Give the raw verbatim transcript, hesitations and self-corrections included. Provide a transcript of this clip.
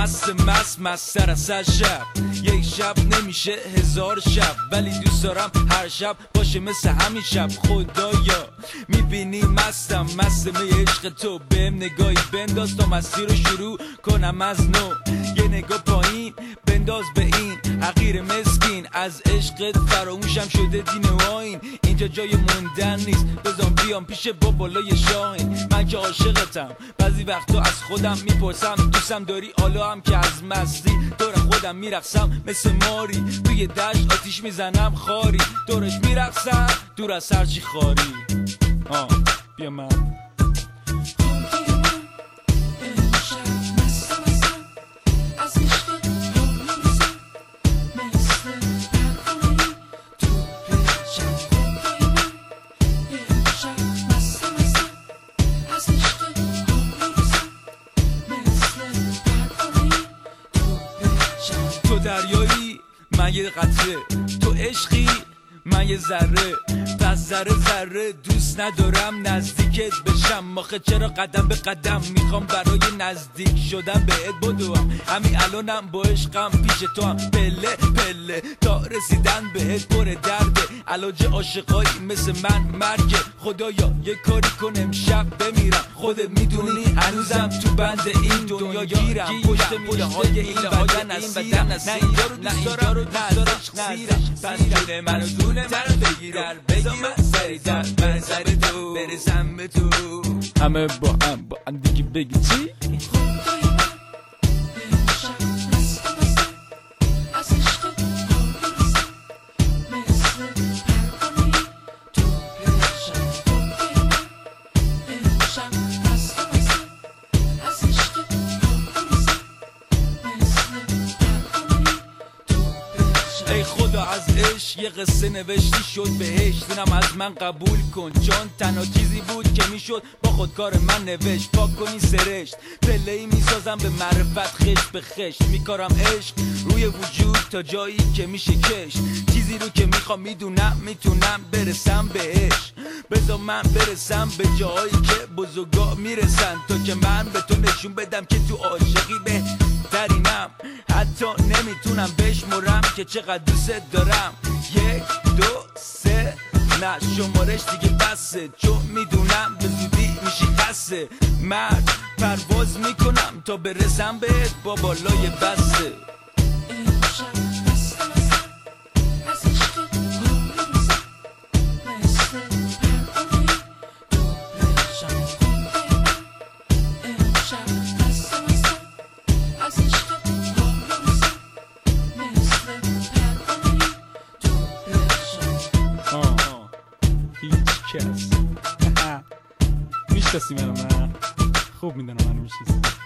مست مست مست سر از هر شب. یک شب نمیشه هزار شب، ولی دوست دارم هر شب باشه مثل همین شب. خدایا میبینی مستم، مست می عشق تو. بهم نگاهی بنداز تا مستی رو شروع کنم از نو. یه نگاه پایین بنداز به این حقیر مسکین، از عشقت فراموشم شده دین و آیین. اینجا جای موندن نیست، بزن بیام پیش بابالای شاهین. من که عاشقتم، بعضی وقتا از خودم میپرسم دوستم داری؟ حالا هم که از مستی دور خودم میرقصم مثل ماری. توی دشت آتیش میزنم خاری، دورش میرقصم دور از هرچی خاری. آه بیا من تو دریایی من یه قطره، تو عشقی من یه ذره. پس ذره ذره دوست ندارم نزدیکت بشم. آخه چرا قدم به قدم میخوام برای نزدیک شدن بهت بدوم. همین الانم با عشقم پیش تو هم پله پله تا رسیدن بهت پر درده. علاج عاشقایی مثل من مرگه. خدایا یه کاری کن امشب بمیرم. خودت میدونی هنوزم تو بند این دنیا گیرم. پشت میله های این بدن اسیرم. نه اینجا رو دوست دارم نه عشق سیرم. پس جونه منو دونه منو بگیرم. بذار من سری در من سری تو برسم به تو. همه با هم با هم دیگه بگی چی؟ ای خدا از عشق یه قصه نوشتی شد بهش. دونم از من قبول کن، چون تنها چیزی بود که میشد با خودکار من نوشت. پاک کنی سرشت پله‌ای میسازم به معرفت، خشت به خشت میکارم عشق روی وجود تا جایی که میشه کشت. چیزی رو که میخوام میدونم میتونم برسم بهش. بذار من برسم به جایی که بزرگا میرسن، تا که من به تو نشون بدم که تو عاشقی بهترینم. حتی نمیتونم بشمرم که چقدر دوست دارم. یک دو سه نه شمارش دیگه بسه، چون میدونم به زودی میشی خسته. مرد پرواز میکنم تا برسم بهت با بالای بسته. کس میشناسی منو؟ من خوب میدونم منو میشناسی.